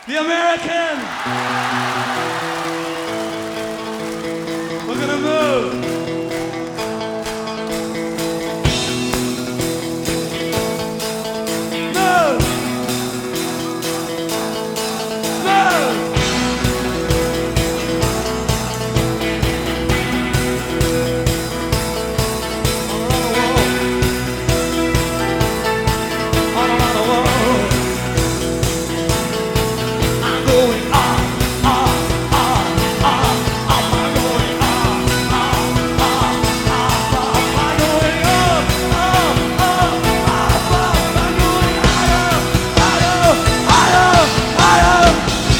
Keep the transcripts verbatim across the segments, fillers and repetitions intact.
The American. We're gonna move. Move. Move. All around the world. I'm going up, up, up, up. I'm going up, up, up, up, up. I'm going up, up, up, up, up. I'm going higher, higher, higher, higher.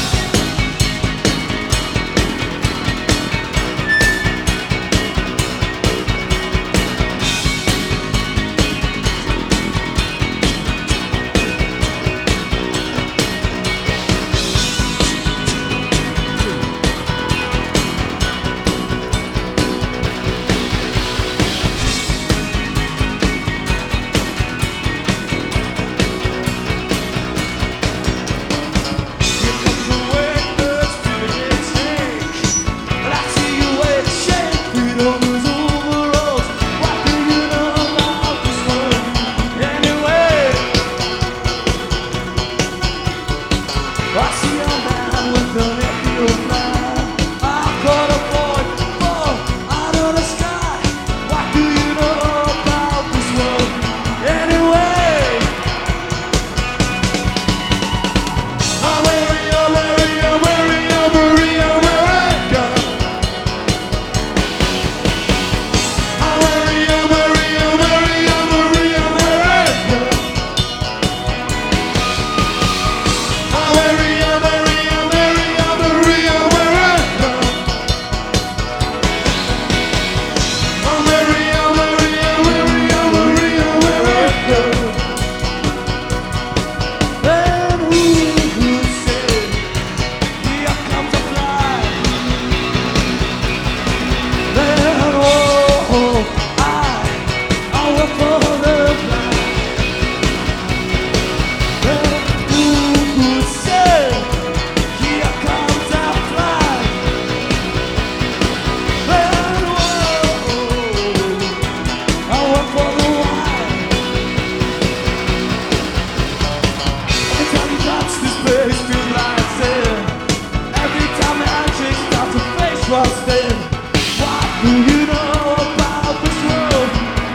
What do you know about this world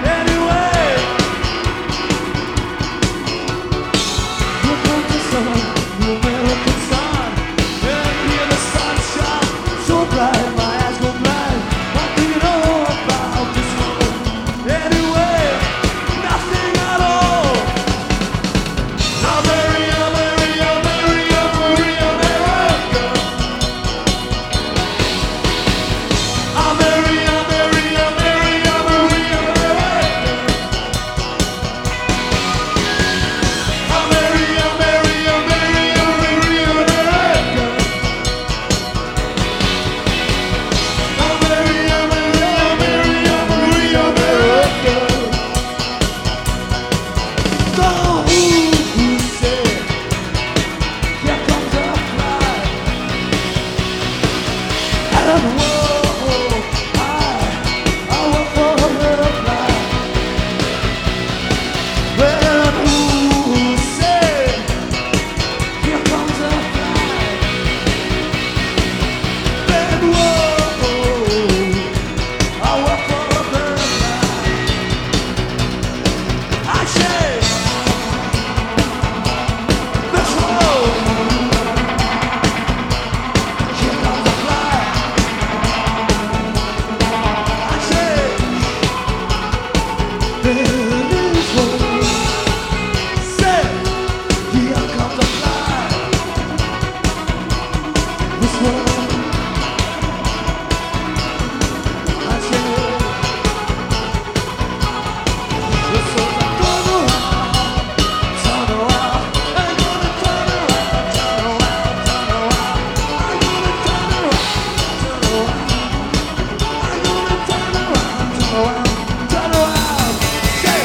anyway? Look at the sun, the American sun, and hear the sunshine so bright, my eyes go blind. What do you know about this world anyway? Nothing at all. America, America, America, America, America. America, America, America, America, America. America, America, America, America, America. America, America, America, America, America. The who said, here comes a fly, and whoa, I, I went for a little fly. Well, who said, here comes a fly, and whoa, I went for a little fly. I say, this road, here comes a fly. I say, this road, say, here comes a fly. This road, I say, this road, I'm gonna turn around, I'm gonna turn around, turn around, turn around. I'm gonna turn around, turn around. I'm gonna turn around, turn around, turn around. Say,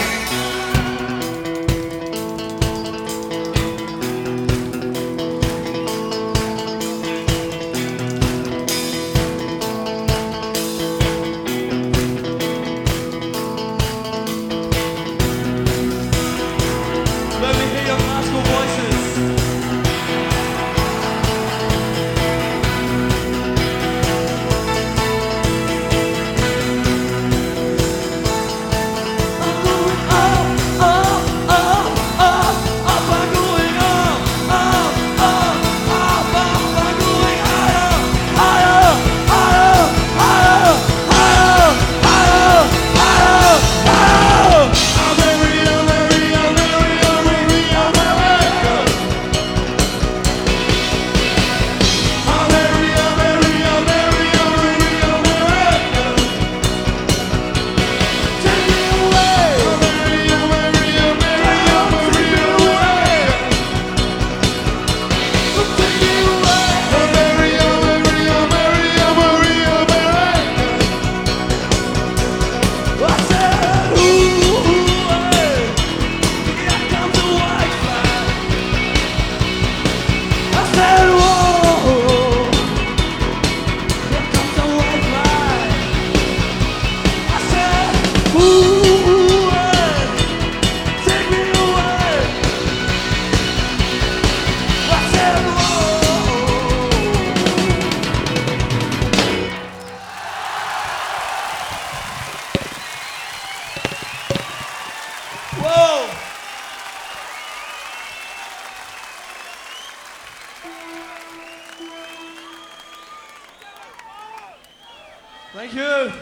Thank you.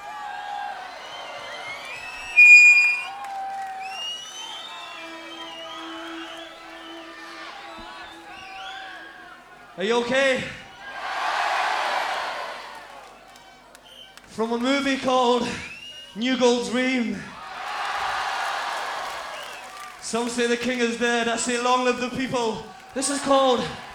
Are you okay? From a movie called New Gold Dream. Some say the king is dead, I say long live the people. This is called